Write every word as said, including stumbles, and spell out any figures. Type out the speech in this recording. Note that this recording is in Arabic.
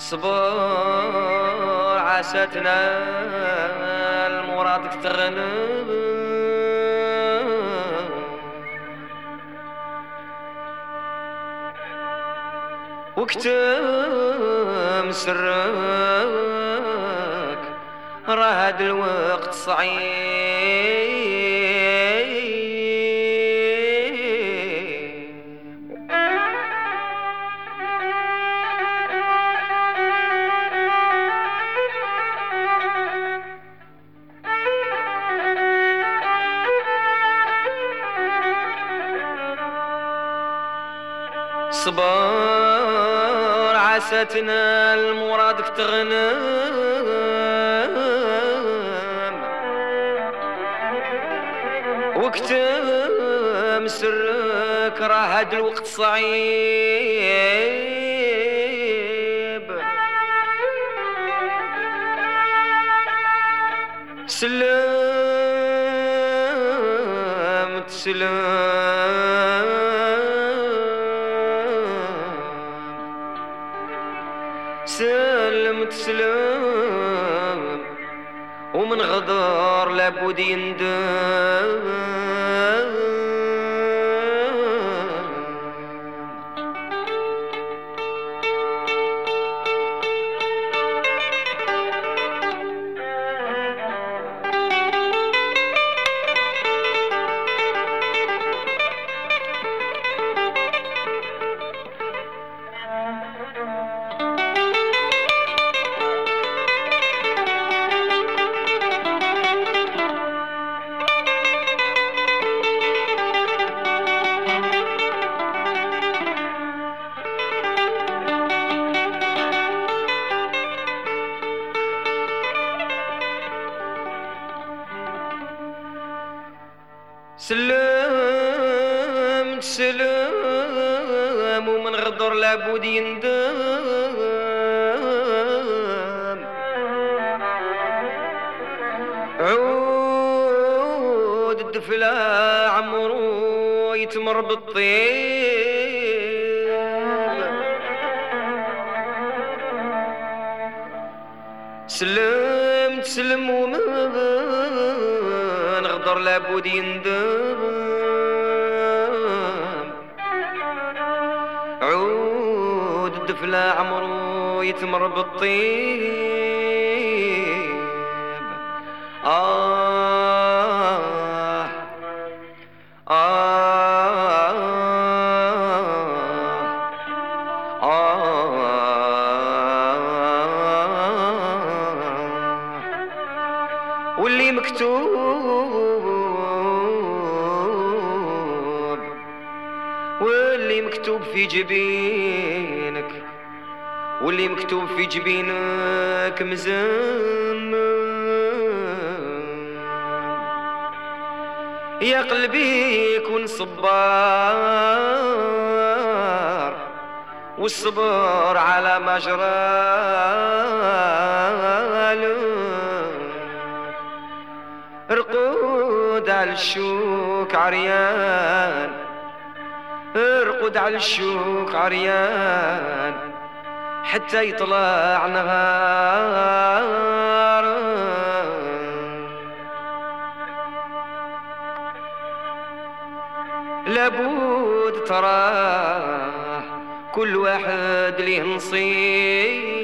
صبر عاستنا المرادك تغنب وكتم سرك راه هاد الوقت صعيب. صبر عاستنا المرادك تغنم وكتم سرك راه هاد الوقت صعيب. سلمت سلام سلمت سلام ومن غدار لابد يندم. سلمت سلام ومن غدر لابد يندم. عود الدفلة عمرو يتمر بالطيب. سلمت سلم ومن غدر لابد يندم. عود الدفلة عمرو يتمر بالطيب. آه آه آه واللي مكتوب واللي مكتوب في جبينك واللي مكتوب في جبينك مزمم. يا قلبي كن صبار والصبر على ما جراله. ارقد على الشوك عريان ارقد على الشوك عريان حتى يطلع نهار. لابد تراه كل واحد ليه نصيب.